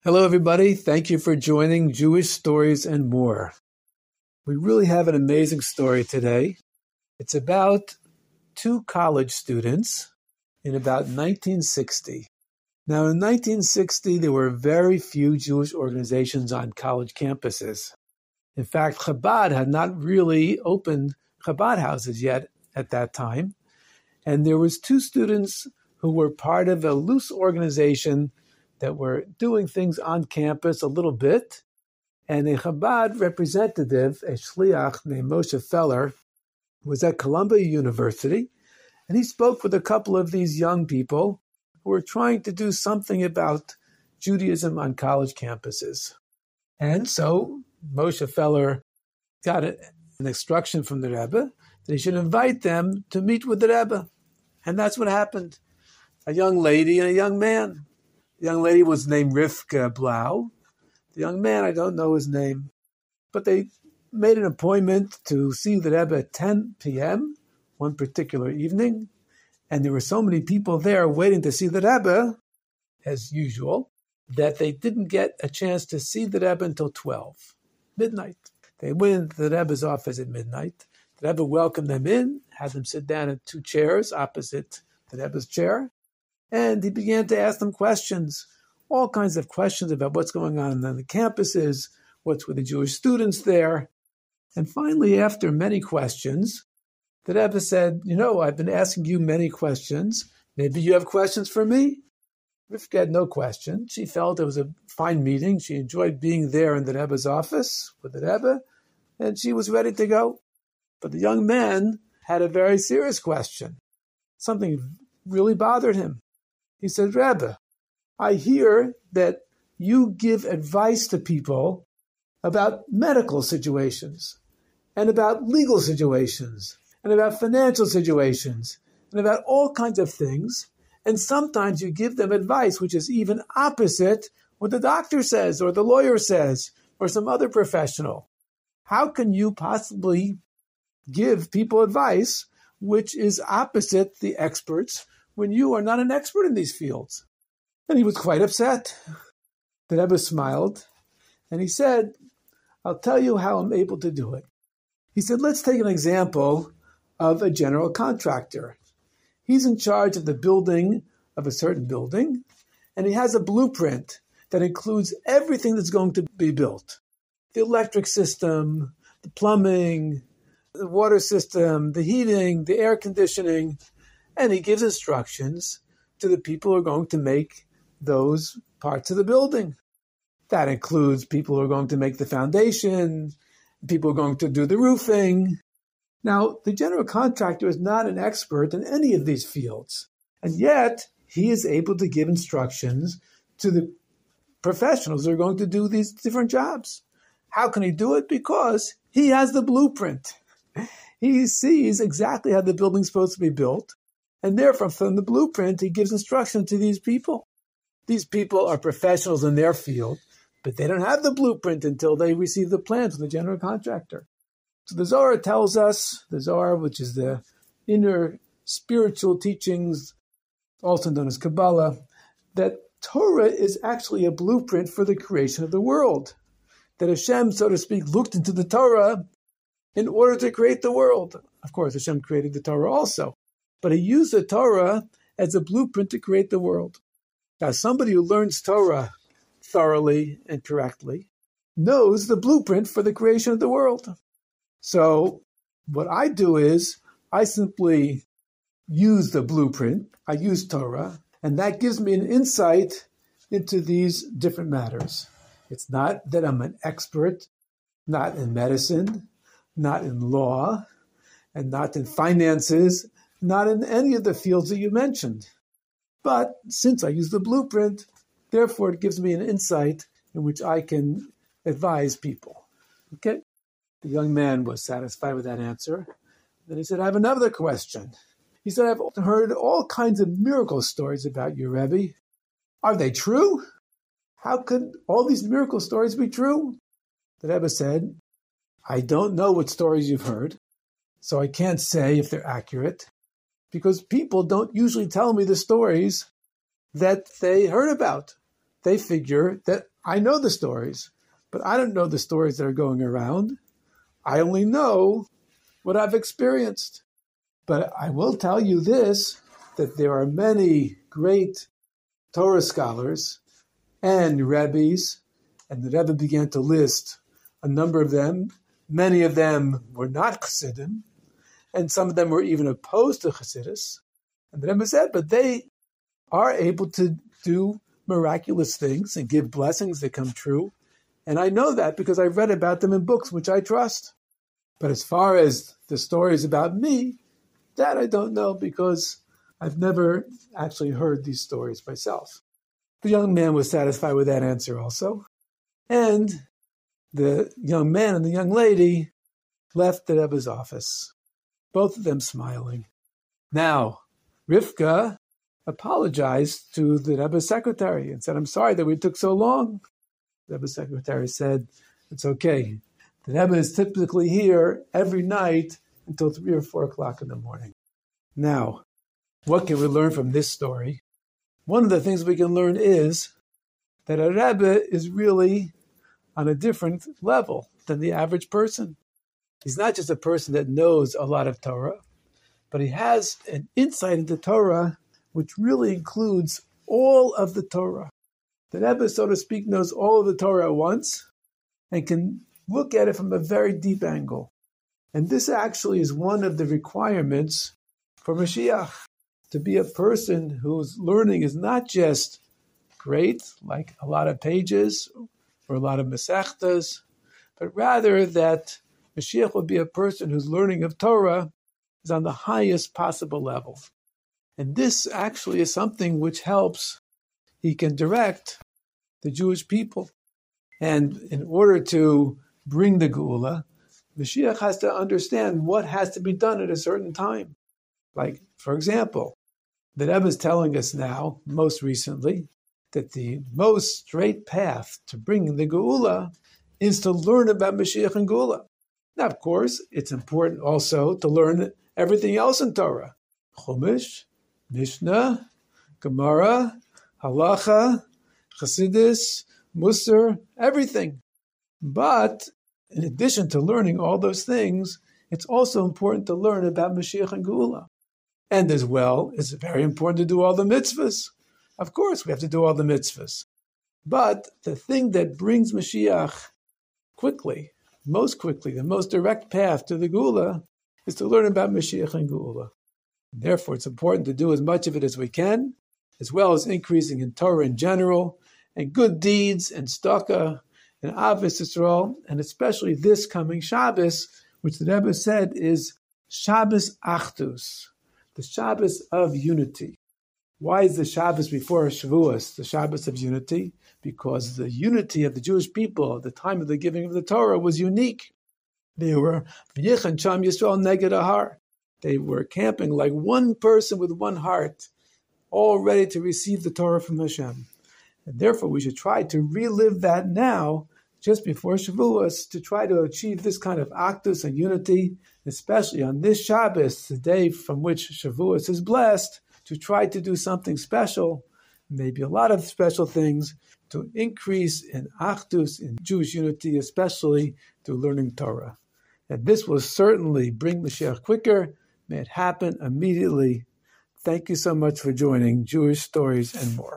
Hello, everybody. Thank you for joining Jewish Stories and More. We really have an amazing story today. It's about two college students in about 1960. Now, in 1960, there were very few Jewish organizations on college campuses. In fact, Chabad had not really opened Chabad houses yet at that time. And there was two students who were part of a loose organization that were doing things on campus a little bit. And a Chabad representative, a shliach named Moshe Feller, was at Columbia University. And he spoke with a couple of these young people who were trying to do something about Judaism on college campuses. And so Moshe Feller got an instruction from the Rebbe that he should invite them to meet with the Rebbe. And that's what happened. A young lady and a young man. The young lady was named Rivka Blau. The young man, I don't know his name. But they made an appointment to see the Rebbe at 10 p.m. one particular evening. And there were so many people there waiting to see the Rebbe, as usual, that they didn't get a chance to see the Rebbe until 12, midnight. They went into the Rebbe's office at midnight. The Rebbe welcomed them in, had them sit down in two chairs opposite the Rebbe's chair. And he began to ask them questions, all kinds of questions about what's going on the campuses, what's with the Jewish students there. And finally, after many questions, the Rebbe said, I've been asking you many questions. Maybe you have questions for me? Rivka had no question. She felt it was a fine meeting. She enjoyed being there in the Rebbe's office with the Rebbe, and she was ready to go. But the young man had a very serious question. Something really bothered him. He said, Rebbe, I hear that you give advice to people about medical situations and about legal situations and about financial situations and about all kinds of things. And sometimes you give them advice which is even opposite what the doctor says or the lawyer says or some other professional. How can you possibly give people advice which is opposite the experts when you are not an expert in these fields? And he was quite upset. The Rebbe smiled, and he said, I'll tell you how I'm able to do it. He said, let's take an example of a general contractor. He's in charge of the building of a certain building, and he has a blueprint that includes everything that's going to be built. The electric system, the plumbing, the water system, the heating, the air conditioning, and he gives instructions to the people who are going to make those parts of the building. That includes people who are going to make the foundation, people who are going to do the roofing. Now, the general contractor is not an expert in any of these fields, and yet he is able to give instructions to the professionals who are going to do these different jobs. How can he do it? Because he has the blueprint. He sees exactly how the building's supposed to be built, and therefore, from the blueprint, he gives instruction to these people. These people are professionals in their field, but they don't have the blueprint until they receive the plans from the general contractor. So the Zohar tells us, the Zohar, which is the inner spiritual teachings, also known as Kabbalah, that Torah is actually a blueprint for the creation of the world. That Hashem, so to speak, looked into the Torah in order to create the world. Of course, Hashem created the Torah also, but he used the Torah as a blueprint to create the world. Now, somebody who learns Torah thoroughly and correctly knows the blueprint for the creation of the world. So what I do is I simply use the blueprint, I use Torah, and that gives me an insight into these different matters. It's not that I'm an expert, not in medicine, not in law, and not in finances, not in any of the fields that you mentioned. But since I use the blueprint, therefore it gives me an insight in which I can advise people. Okay? The young man was satisfied with that answer. Then he said, I have another question. He said, I've heard all kinds of miracle stories about you, Rebbe. Are they true? How could all these miracle stories be true? The Rebbe said, I don't know what stories you've heard, so I can't say if they're accurate, because people don't usually tell me the stories that they heard about. They figure that I know the stories, but I don't know the stories that are going around. I only know what I've experienced. But I will tell you this, that there are many great Torah scholars and Rebbes, and the Rebbe began to list a number of them. Many of them were not Chassidim, and some of them were even opposed to Chassidus. And the Rebbe said, but they are able to do miraculous things and give blessings that come true. And I know that because I've read about them in books which I trust. But as far as the stories about me, that I don't know because I've never actually heard these stories myself. The young man was satisfied with that answer also. And the young man and the young lady left the Rebbe's office, both of them smiling. Now, Rivka apologized to the Rebbe's secretary and said, I'm sorry that we took so long. The Rebbe's secretary said, it's okay. The Rebbe is typically here every night until 3 or 4 o'clock in the morning. Now, what can we learn from this story? One of the things we can learn is that a Rebbe is really on a different level than the average person. He's not just a person that knows a lot of Torah, but he has an insight into Torah which really includes all of the Torah. The Rebbe, so to speak, knows all of the Torah at once and can look at it from a very deep angle. And this actually is one of the requirements for Mashiach, to be a person whose learning is not just great, like a lot of pages or a lot of Masechtas, but rather that Mashiach will be a person whose learning of Torah is on the highest possible level. And this actually is something which helps. He can direct the Jewish people. And in order to bring the Geula, Mashiach has to understand what has to be done at a certain time. Like, for example, the Rebbe is telling us now, most recently, that the most straight path to bringing the Geula is to learn about Mashiach and Geula. Now, of course, it's important also to learn everything else in Torah. Chumash, Mishnah, Gemara, Halacha, Chassidus, Musar, everything. But in addition to learning all those things, it's also important to learn about Mashiach and Geula. And as well, it's very important to do all the mitzvahs. Of course, we have to do all the mitzvahs. But the thing that brings Mashiach quickly, most quickly, the most direct path to the Geula is to learn about Mashiach and Geula. Therefore, it's important to do as much of it as we can, as well as increasing in Torah in general, and good deeds, and tzedakah, and Avos Yisrael, and especially this coming Shabbos, which the Rebbe said is Shabbos Achdus, the Shabbos of unity. Why is the Shabbos before Shavuos the Shabbos of unity? Because the unity of the Jewish people at the time of the giving of the Torah was unique. They were V'yichan Sham Yisrael Neged Ahar. They were camping like one person with one heart, all ready to receive the Torah from Hashem. And therefore, we should try to relive that now, just before Shavuos, to try to achieve this kind of actus and unity, especially on this Shabbos, the day from which Shavuos is blessed, to try to do something special, maybe a lot of special things, to increase in actus, in Jewish unity, especially through learning Torah. And this will certainly bring Mashiach quicker. May it happen immediately. Thank you so much for joining Jewish Stories and More.